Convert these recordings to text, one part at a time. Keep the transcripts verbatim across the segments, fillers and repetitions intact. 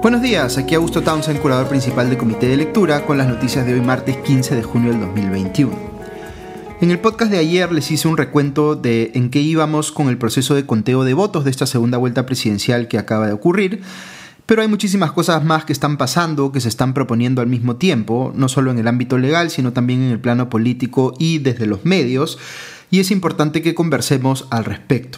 Buenos días, aquí Augusto Townsend, curador principal del Comité de Lectura, con las noticias de hoy martes quince de junio del dos mil veintiuno. En el podcast de ayer les hice un recuento de en qué íbamos con el proceso de conteo de votos de esta segunda vuelta presidencial que acaba de ocurrir, pero hay muchísimas cosas más que están pasando, que se están proponiendo al mismo tiempo, no solo en el ámbito legal, sino también en el plano político y desde los medios, y es importante que conversemos al respecto.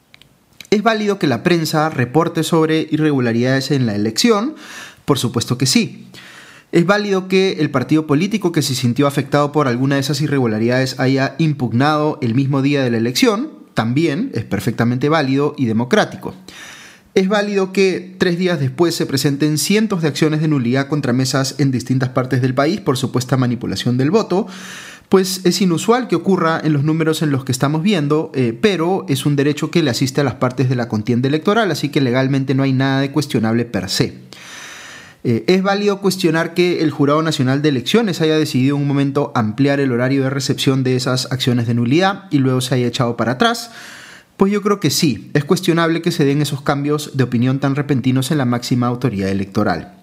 ¿Es válido que la prensa reporte sobre irregularidades en la elección? Por supuesto que sí. ¿Es válido que el partido político que se sintió afectado por alguna de esas irregularidades haya impugnado el mismo día de la elección? También es perfectamente válido y democrático. ¿Es válido que tres días después se presenten cientos de acciones de nulidad contra mesas en distintas partes del país por supuesta manipulación del voto? Pues es inusual que ocurra en los números en los que estamos viendo, eh, pero es un derecho que le asiste a las partes de la contienda electoral, así que legalmente no hay nada de cuestionable per se. Eh, es válido cuestionar que el Jurado Nacional de Elecciones haya decidido en un momento ampliar el horario de recepción de esas acciones de nulidad y luego se haya echado para atrás. Pues yo creo que sí, es cuestionable que se den esos cambios de opinión tan repentinos en la máxima autoridad electoral.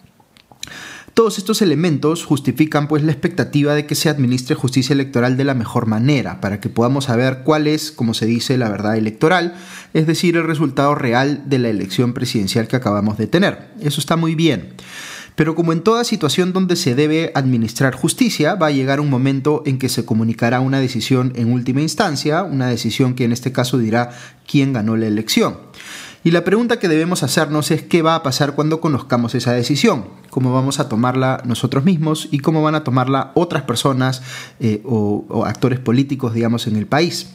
Todos estos elementos justifican pues la expectativa de que se administre justicia electoral de la mejor manera, para que podamos saber cuál es, como se dice, la verdad electoral, es decir, el resultado real de la elección presidencial que acabamos de tener. Eso está muy bien. Pero como en toda situación donde se debe administrar justicia, va a llegar un momento en que se comunicará una decisión en última instancia, una decisión que en este caso dirá quién ganó la elección. Y la pregunta que debemos hacernos es qué va a pasar cuando conozcamos esa decisión, cómo vamos a tomarla nosotros mismos y cómo van a tomarla otras personas eh, o, o actores políticos, digamos, en el país.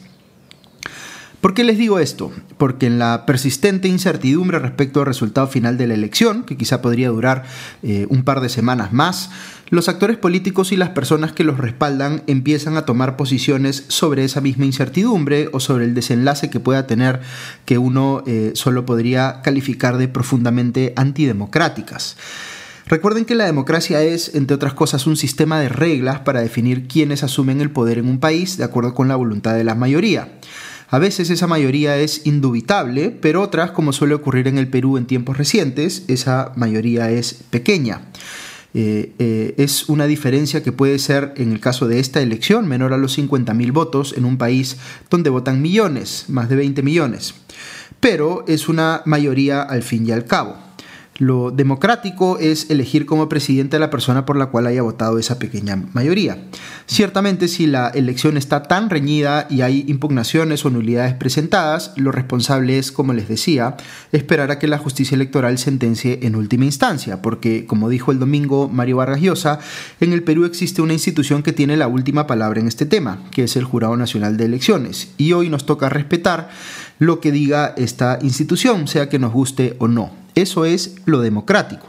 ¿Por qué les digo esto? Porque en la persistente incertidumbre respecto al resultado final de la elección, que quizá podría durar eh, un par de semanas más, los actores políticos y las personas que los respaldan empiezan a tomar posiciones sobre esa misma incertidumbre o sobre el desenlace que pueda tener, que uno eh, solo podría calificar de profundamente antidemocráticas. Recuerden que la democracia es, entre otras cosas, un sistema de reglas para definir quiénes asumen el poder en un país de acuerdo con la voluntad de la mayoría. A veces esa mayoría es indubitable, pero otras, como suele ocurrir en el Perú en tiempos recientes, esa mayoría es pequeña. Eh, eh, es una diferencia que puede ser, en el caso de esta elección, menor a los cincuenta mil votos en un país donde votan millones, más de veinte millones. Pero es una mayoría al fin y al cabo. Lo democrático es elegir como presidente a la persona por la cual haya votado esa pequeña mayoría. Ciertamente, si la elección está tan reñida y hay impugnaciones o nulidades presentadas, lo responsable es, como les decía, esperar a que la justicia electoral sentencie en última instancia, porque, como dijo el domingo Mario Vargas Llosa, en el Perú existe una institución que tiene la última palabra en este tema, que es el Jurado Nacional de Elecciones, y hoy nos toca respetar lo que diga esta institución, sea que nos guste o no. Eso es lo democrático.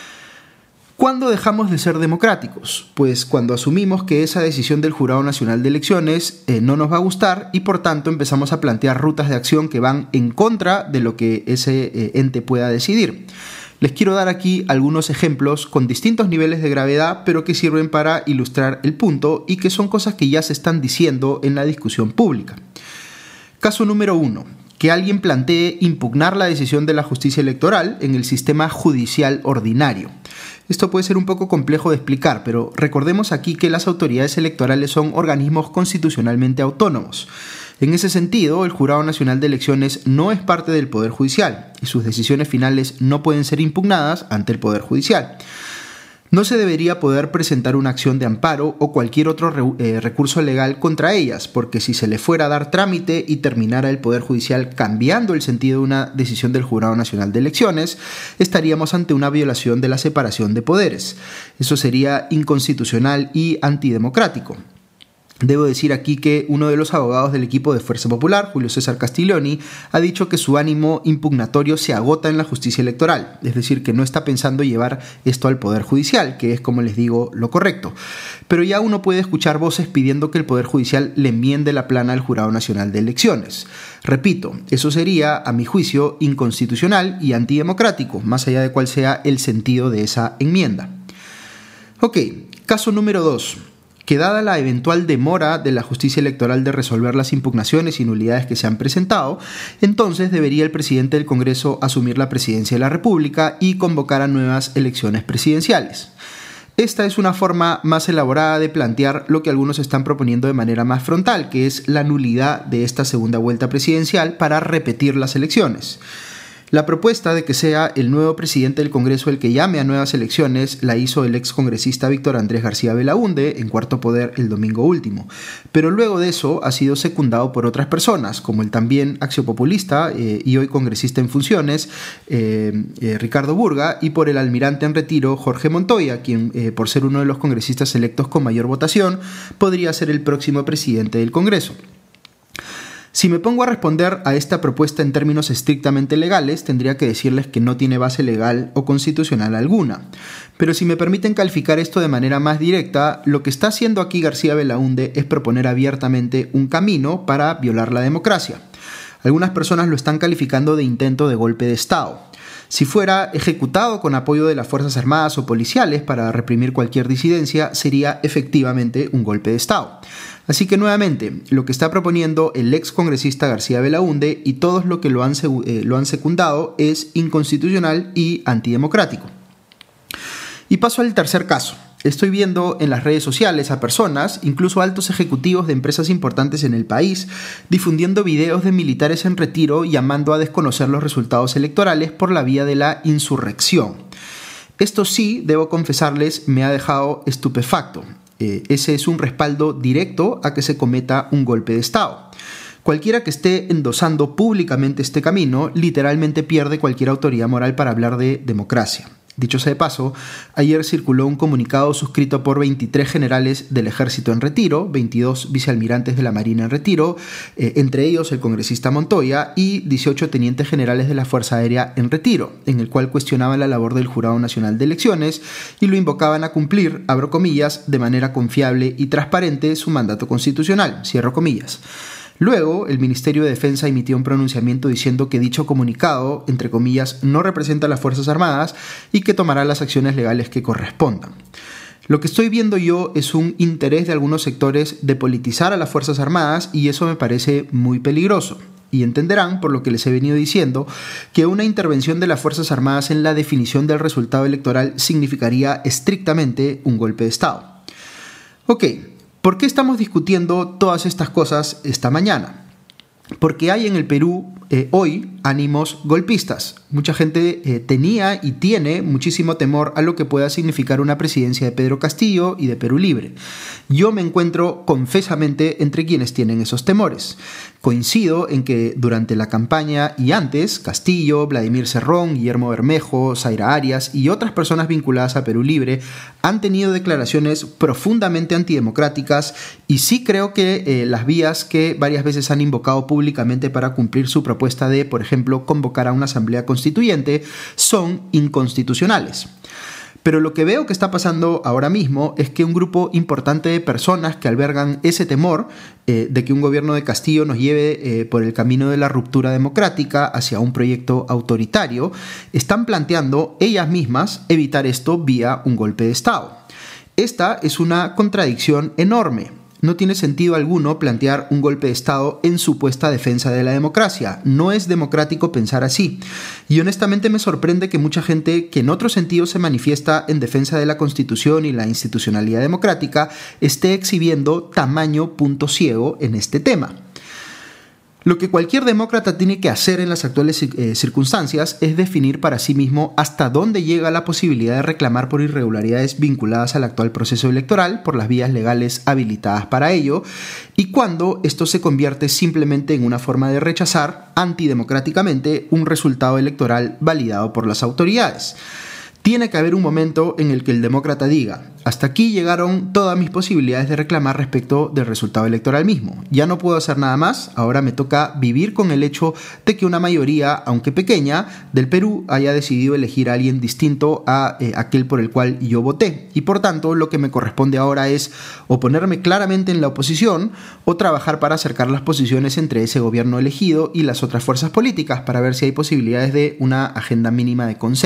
¿Cuándo dejamos de ser democráticos? Pues cuando asumimos que esa decisión del Jurado Nacional de Elecciones eh, no nos va a gustar y por tanto empezamos a plantear rutas de acción que van en contra de lo que ese eh, ente pueda decidir. Les quiero dar aquí algunos ejemplos con distintos niveles de gravedad, pero que sirven para ilustrar el punto y que son cosas que ya se están diciendo en la discusión pública. Caso número uno. Que alguien plantee impugnar la decisión de la justicia electoral en el sistema judicial ordinario. Esto puede ser un poco complejo de explicar, pero recordemos aquí que las autoridades electorales son organismos constitucionalmente autónomos. En ese sentido, el Jurado Nacional de Elecciones no es parte del Poder Judicial y sus decisiones finales no pueden ser impugnadas ante el Poder Judicial. No se debería poder presentar una acción de amparo o cualquier otro re- eh, recurso legal contra ellas, porque si se le fuera a dar trámite y terminara el Poder Judicial cambiando el sentido de una decisión del Jurado Nacional de Elecciones, estaríamos ante una violación de la separación de poderes. Eso sería inconstitucional y antidemocrático. Debo decir aquí que uno de los abogados del equipo de Fuerza Popular, Julio César Castiglioni, ha dicho que su ánimo impugnatorio se agota en la justicia electoral, es decir, que no está pensando llevar esto al Poder Judicial, que es, como les digo, lo correcto. Pero ya uno puede escuchar voces pidiendo que el Poder Judicial le enmiende la plana al Jurado Nacional de Elecciones. Repito, eso sería, a mi juicio, inconstitucional y antidemocrático, más allá de cuál sea el sentido de esa enmienda. Ok, caso número dos. que dada la eventual demora de la justicia electoral de resolver las impugnaciones y nulidades que se han presentado, entonces debería el presidente del Congreso asumir la presidencia de la República y convocar a nuevas elecciones presidenciales. Esta es una forma más elaborada de plantear lo que algunos están proponiendo de manera más frontal, que es la nulidad de esta segunda vuelta presidencial para repetir las elecciones. La propuesta de que sea el nuevo presidente del Congreso el que llame a nuevas elecciones la hizo el excongresista Víctor Andrés García Belaúnde en Cuarto Poder el domingo último, pero luego de eso ha sido secundado por otras personas, como el también axiopopulista eh, y hoy congresista en funciones eh, eh, Ricardo Burga, y por el almirante en retiro Jorge Montoya, quien eh, por ser uno de los congresistas electos con mayor votación podría ser el próximo presidente del Congreso. Si me pongo a responder a esta propuesta en términos estrictamente legales, tendría que decirles que no tiene base legal o constitucional alguna. Pero si me permiten calificar esto de manera más directa, lo que está haciendo aquí García Belaúnde es proponer abiertamente un camino para violar la democracia. Algunas personas lo están calificando de intento de golpe de Estado. Si fuera ejecutado con apoyo de las Fuerzas Armadas o policiales para reprimir cualquier disidencia, sería efectivamente un golpe de Estado. Así que nuevamente, lo que está proponiendo el ex congresista García Belaúnde y todos los que lo han, eh, lo han secundado es inconstitucional y antidemocrático. Y paso al tercer caso. Estoy viendo en las redes sociales a personas, incluso altos ejecutivos de empresas importantes en el país, difundiendo videos de militares en retiro llamando a desconocer los resultados electorales por la vía de la insurrección. Esto sí, debo confesarles, me ha dejado estupefacto. Eh, ese es un respaldo directo a que se cometa un golpe de Estado. Cualquiera que esté endosando públicamente este camino literalmente pierde cualquier autoridad moral para hablar de democracia. Dicho sea de paso, ayer circuló un comunicado suscrito por veintitrés generales del Ejército en retiro, veintidós vicealmirantes de la Marina en retiro, eh, entre ellos el congresista Montoya, y dieciocho tenientes generales de la Fuerza Aérea en retiro, en el cual cuestionaban la labor del Jurado Nacional de Elecciones y lo invocaban a cumplir, abro comillas, de manera confiable y transparente su mandato constitucional, cierro comillas. Luego, el Ministerio de Defensa emitió un pronunciamiento diciendo que dicho comunicado, entre comillas, no representa a las Fuerzas Armadas y que tomará las acciones legales que correspondan. Lo que estoy viendo yo es un interés de algunos sectores de politizar a las Fuerzas Armadas y eso me parece muy peligroso. Y entenderán, por lo que les he venido diciendo, que una intervención de las Fuerzas Armadas en la definición del resultado electoral significaría estrictamente un golpe de Estado. Ok. ¿Por qué estamos discutiendo todas estas cosas esta mañana? Porque hay en el Perú eh, hoy ánimos golpistas. Mucha gente eh, tenía y tiene muchísimo temor a lo que pueda significar una presidencia de Pedro Castillo y de Perú Libre. Yo me encuentro confesamente entre quienes tienen esos temores. Coincido en que durante la campaña y antes, Castillo, Vladimir Cerrón, Guillermo Bermejo, Zaira Arias y otras personas vinculadas a Perú Libre han tenido declaraciones profundamente antidemocráticas y sí creo que eh, las vías que varias veces han invocado públicamente para cumplir su propuesta de, por ejemplo, convocar a una asamblea constituyente son inconstitucionales. Pero lo que veo que está pasando ahora mismo es que un grupo importante de personas que albergan ese temor eh, de que un gobierno de Castillo nos lleve eh, por el camino de la ruptura democrática hacia un proyecto autoritario, están planteando ellas mismas evitar esto vía un golpe de Estado. Esta es una contradicción enorme. No tiene sentido alguno plantear un golpe de Estado en supuesta defensa de la democracia. No es democrático pensar así. Y honestamente me sorprende que mucha gente que en otro sentido se manifiesta en defensa de la Constitución y la institucionalidad democrática esté exhibiendo tamaño punto ciego en este tema. Lo que cualquier demócrata tiene que hacer en las actuales eh, circunstancias es definir para sí mismo hasta dónde llega la posibilidad de reclamar por irregularidades vinculadas al actual proceso electoral por las vías legales habilitadas para ello y cuándo esto se convierte simplemente en una forma de rechazar antidemocráticamente un resultado electoral validado por las autoridades. Tiene que haber un momento en el que el demócrata diga: hasta aquí llegaron todas mis posibilidades de reclamar respecto del resultado electoral mismo. Ya no puedo hacer nada más, ahora me toca vivir con el hecho de que una mayoría, aunque pequeña, del Perú haya decidido elegir a alguien distinto a eh, aquel por el cual yo voté. Y por tanto, lo que me corresponde ahora es o ponerme claramente en la oposición o trabajar para acercar las posiciones entre ese gobierno elegido y las otras fuerzas políticas para ver si hay posibilidades de una agenda mínima de consenso.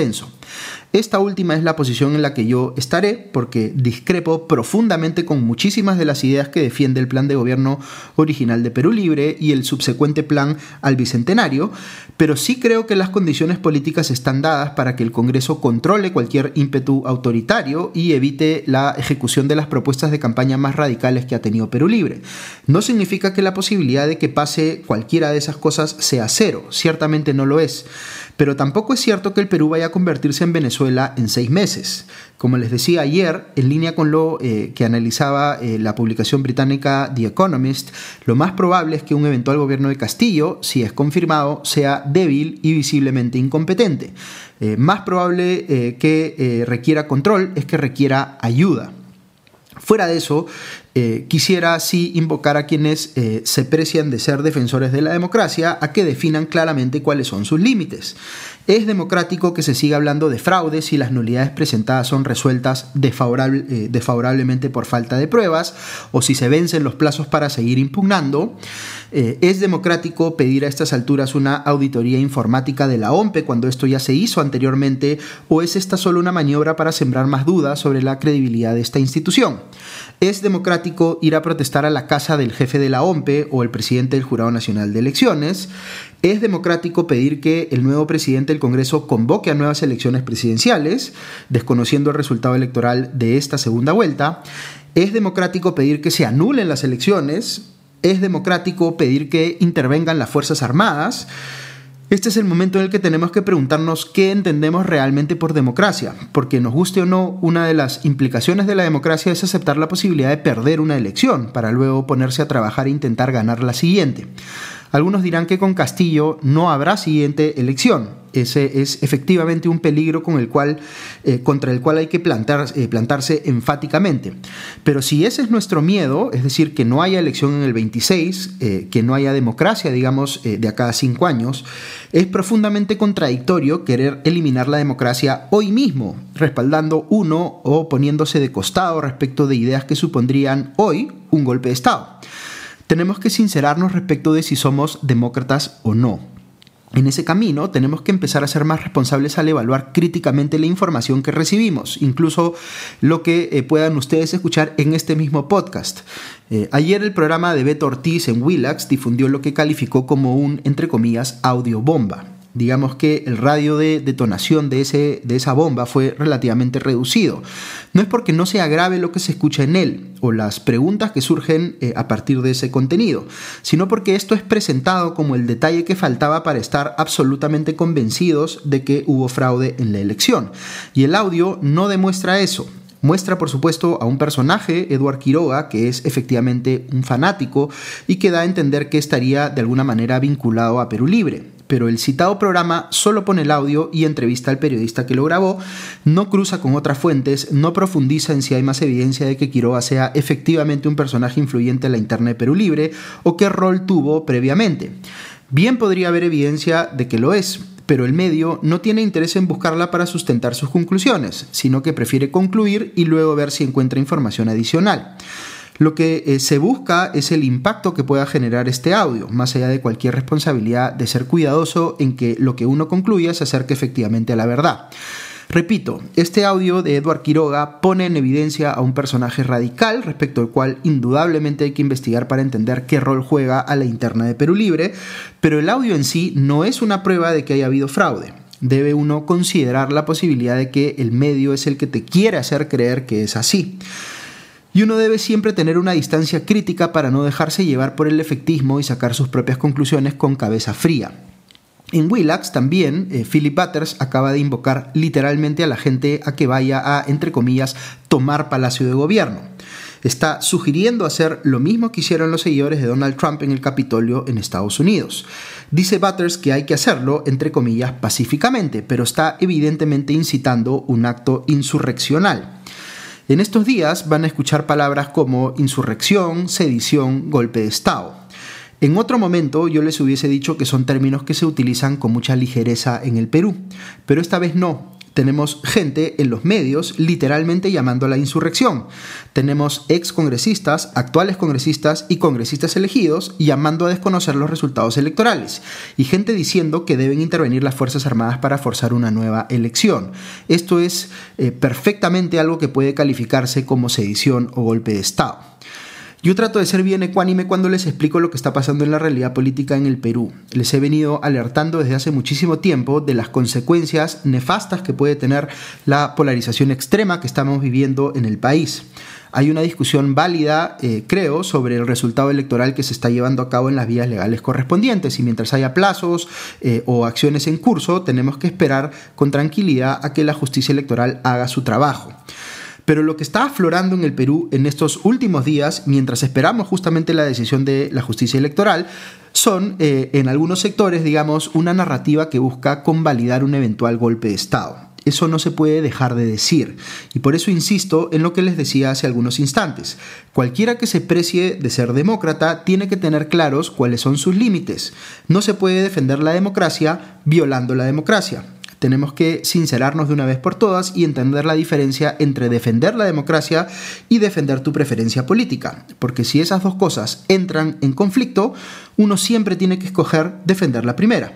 Esta última es la posición en la que yo estaré, porque discrepo profundamente con muchísimas de las ideas que defiende el plan de gobierno original de Perú Libre y el subsecuente plan al Bicentenario, pero sí creo que las condiciones políticas están dadas para que el Congreso controle cualquier ímpetu autoritario y evite la ejecución de las propuestas de campaña más radicales que ha tenido Perú Libre. No significa que la posibilidad de que pase cualquiera de esas cosas sea cero, ciertamente no lo es, pero tampoco es cierto que el Perú vaya a convertirse en Venezuela en seis meses. Como les decía ayer, en línea con lo eh, que analizaba eh, la publicación británica The Economist, lo más probable es que un eventual gobierno de Castillo, si es confirmado, sea débil y visiblemente incompetente. Eh, más probable eh, que eh, requiera control es que requiera ayuda. Fuera de eso, eh, quisiera sí invocar a quienes eh, se precian de ser defensores de la democracia a que definan claramente cuáles son sus límites. Es democrático que se siga hablando de fraude si las nulidades presentadas son resueltas desfavorable, eh, desfavorablemente por falta de pruebas o si se vencen los plazos para seguir impugnando. Eh, es democrático pedir a estas alturas una auditoría informática de la O M P E cuando esto ya se hizo anteriormente, o es esta solo una maniobra para sembrar más dudas sobre la credibilidad de esta institución. Es democrático ir a protestar a la casa del jefe de la O M P E o el presidente del Jurado Nacional de Elecciones. Es democrático pedir que el nuevo presidente del Congreso convoque a nuevas elecciones presidenciales, desconociendo el resultado electoral de esta segunda vuelta. Es democrático pedir que se anulen las elecciones. Es democrático pedir que intervengan las Fuerzas Armadas. Este es el momento en el que tenemos que preguntarnos qué entendemos realmente por democracia, porque nos guste o no, una de las implicaciones de la democracia es aceptar la posibilidad de perder una elección para luego ponerse a trabajar e intentar ganar la siguiente. Algunos dirán que con Castillo no habrá siguiente elección. Ese es efectivamente un peligro con el cual, eh, contra el cual hay que plantar, eh, plantarse enfáticamente. Pero si ese es nuestro miedo, es decir, que no haya elección en el veintiséis, eh, que no haya democracia, digamos, eh, de acá a cinco años, es profundamente contradictorio querer eliminar la democracia hoy mismo, respaldando uno o poniéndose de costado respecto de ideas que supondrían hoy un golpe de Estado. Tenemos que sincerarnos respecto de si somos demócratas o no. En ese camino tenemos que empezar a ser más responsables al evaluar críticamente la información que recibimos, incluso lo que eh, puedan ustedes escuchar en este mismo podcast. Eh, ayer el programa de Beto Ortiz en Willax difundió lo que calificó como un, entre comillas, audio bomba. Digamos que el radio de detonación de, ese, de esa bomba fue relativamente reducido. No es porque no sea grave lo que se escucha en él o las preguntas que surgen eh, a partir de ese contenido, sino porque esto es presentado como el detalle que faltaba para estar absolutamente convencidos de que hubo fraude en la elección. Y el audio no demuestra eso. Muestra, por supuesto, a un personaje, Eduard Quiroga, que es efectivamente un fanático y que da a entender que estaría de alguna manera vinculado a Perú Libre. Pero el citado programa solo pone el audio y entrevista al periodista que lo grabó, no cruza con otras fuentes, no profundiza en si hay más evidencia de que Quiroga sea efectivamente un personaje influyente en la interna de Perú Libre o qué rol tuvo previamente. Bien podría haber evidencia de que lo es, pero el medio no tiene interés en buscarla para sustentar sus conclusiones, sino que prefiere concluir y luego ver si encuentra información adicional. Lo que eh, se busca es el impacto que pueda generar este audio, más allá de cualquier responsabilidad de ser cuidadoso en que lo que uno concluya se acerque efectivamente a la verdad. Repito, este audio de Eduard Quiroga pone en evidencia a un personaje radical respecto al cual indudablemente hay que investigar para entender qué rol juega a la interna de Perú Libre, pero el audio en sí no es una prueba de que haya habido fraude. Debe uno considerar la posibilidad de que el medio es el que te quiere hacer creer que es así. Y uno debe siempre tener una distancia crítica para no dejarse llevar por el efectismo y sacar sus propias conclusiones con cabeza fría. En Willax también, eh, Philip Butters acaba de invocar literalmente a la gente a que vaya a, entre comillas, tomar Palacio de Gobierno. Está sugiriendo hacer lo mismo que hicieron los seguidores de Donald Trump en el Capitolio en Estados Unidos. Dice Butters que hay que hacerlo, entre comillas, pacíficamente, pero está evidentemente incitando un acto insurreccional. En estos días van a escuchar palabras como insurrección, sedición, golpe de Estado. En otro momento yo les hubiese dicho que son términos que se utilizan con mucha ligereza en el Perú, pero esta vez no. Tenemos gente en los medios literalmente llamando a la insurrección. Tenemos ex congresistas, actuales congresistas y congresistas elegidos llamando a desconocer los resultados electorales. Y gente diciendo que deben intervenir las Fuerzas Armadas para forzar una nueva elección. Esto es eh, perfectamente algo que puede calificarse como sedición o golpe de Estado. Yo trato de ser bien ecuánime cuando les explico lo que está pasando en la realidad política en el Perú. Les he venido alertando desde hace muchísimo tiempo de las consecuencias nefastas que puede tener la polarización extrema que estamos viviendo en el país. Hay una discusión válida, eh, creo, sobre el resultado electoral que se está llevando a cabo en las vías legales correspondientes, y mientras haya plazos eh, o acciones en curso, tenemos que esperar con tranquilidad a que la justicia electoral haga su trabajo. Pero lo que está aflorando en el Perú en estos últimos días, mientras esperamos justamente la decisión de la justicia electoral, son eh, en algunos sectores, digamos, una narrativa que busca convalidar un eventual golpe de Estado. Eso no se puede dejar de decir, y por eso insisto en lo que les decía hace algunos instantes. Cualquiera que se precie de ser demócrata tiene que tener claros cuáles son sus límites. No se puede defender la democracia violando la democracia. Tenemos que sincerarnos de una vez por todas y entender la diferencia entre defender la democracia y defender tu preferencia política. Porque si esas dos cosas entran en conflicto, uno siempre tiene que escoger defender la primera.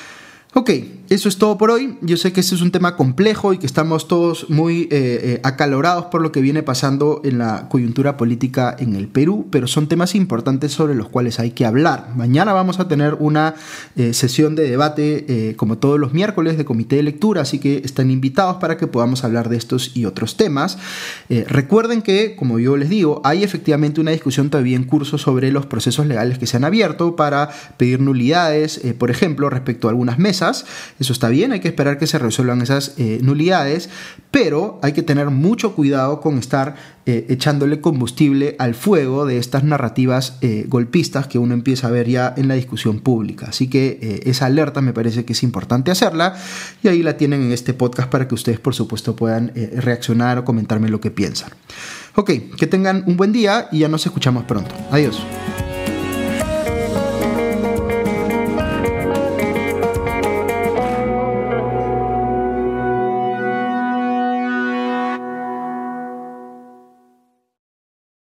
Ok, eso es todo por hoy. Yo sé que este es un tema complejo y que estamos todos muy eh, eh, acalorados por lo que viene pasando en la coyuntura política en el Perú, pero son temas importantes sobre los cuales hay que hablar. Mañana vamos a tener una eh, sesión de debate, eh, como todos los miércoles, de comité de lectura, así que están invitados para que podamos hablar de estos y otros temas. Eh, recuerden que, como yo les digo, hay efectivamente una discusión todavía en curso sobre los procesos legales que se han abierto para pedir nulidades, eh, por ejemplo, respecto a algunas mesas. Eso está bien, hay que esperar que se resuelvan esas eh, nulidades, pero hay que tener mucho cuidado con estar eh, echándole combustible al fuego de estas narrativas eh, golpistas que uno empieza a ver ya en la discusión pública. Así que eh, esa alerta me parece que es importante hacerla, y ahí la tienen en este podcast para que ustedes, por supuesto, puedan eh, reaccionar o comentarme lo que piensan. Ok, que tengan un buen día y ya nos escuchamos pronto. Adiós.